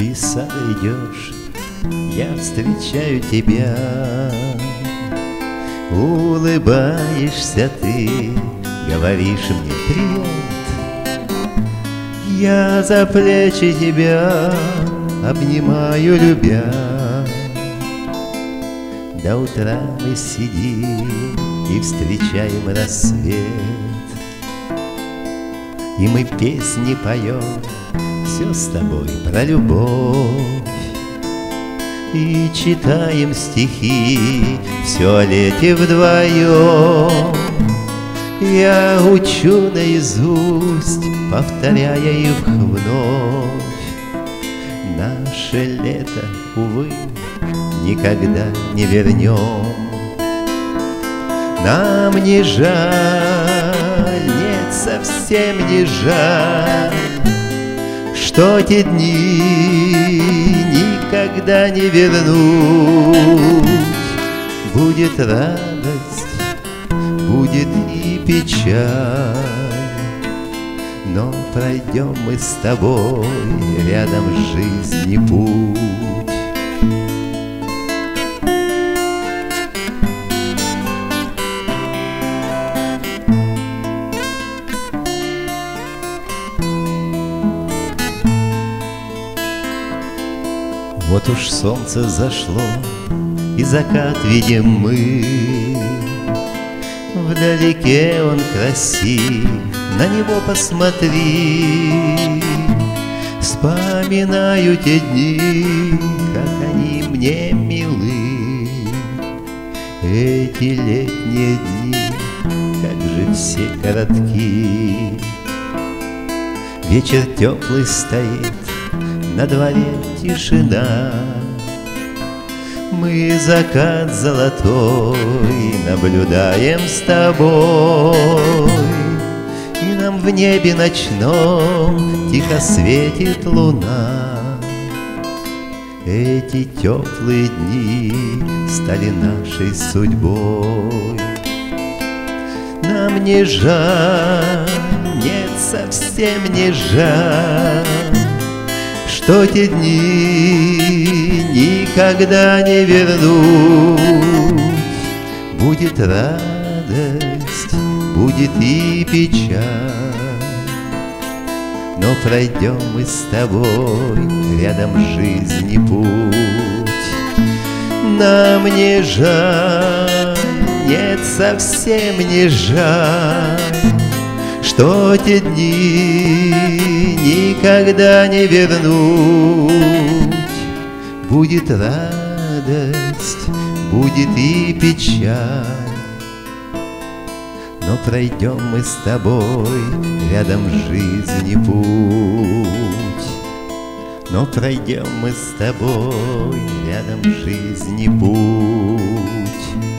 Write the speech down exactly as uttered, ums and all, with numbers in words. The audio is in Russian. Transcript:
Ты из сада идешь, я встречаю тебя. Улыбаешься ты, говоришь мне привет. Я за плечи тебя обнимаю, любя. До утра мы сидим и встречаем рассвет, и мы песни поем все с тобой про любовь, и читаем стихи все о лете вдвоем. Я учу наизусть, повторяя их вновь. Наше лето, увы, никогда не вернем. Нам не жаль, нет, совсем не жаль, что те дни никогда не вернуть. Будет радость, будет и печаль, но пройдем мы с тобой рядом жизни путь. Вот уж солнце зашло, и закат видим мы. Вдалеке он красив, на него посмотри. Вспоминаю те дни, как они мне милы. Эти летние дни, как же все коротки. Вечер теплый стоит, на дворе тишина. Мы закат золотой наблюдаем с тобой, и нам в небе ночном тихо светит луна. Эти теплые дни стали нашей судьбой. Нам не жаль, нет, совсем не жаль, что те дни никогда не вернуть. Будет радость, будет и печаль, но пройдем мы с тобой рядом жизни путь. Нам не жаль, нет, совсем не жаль, что те дни никогда не вернуть. Будет радость, будет и печаль, но пройдем мы с тобой рядом жизни путь. Но пройдем мы с тобой рядом жизни путь.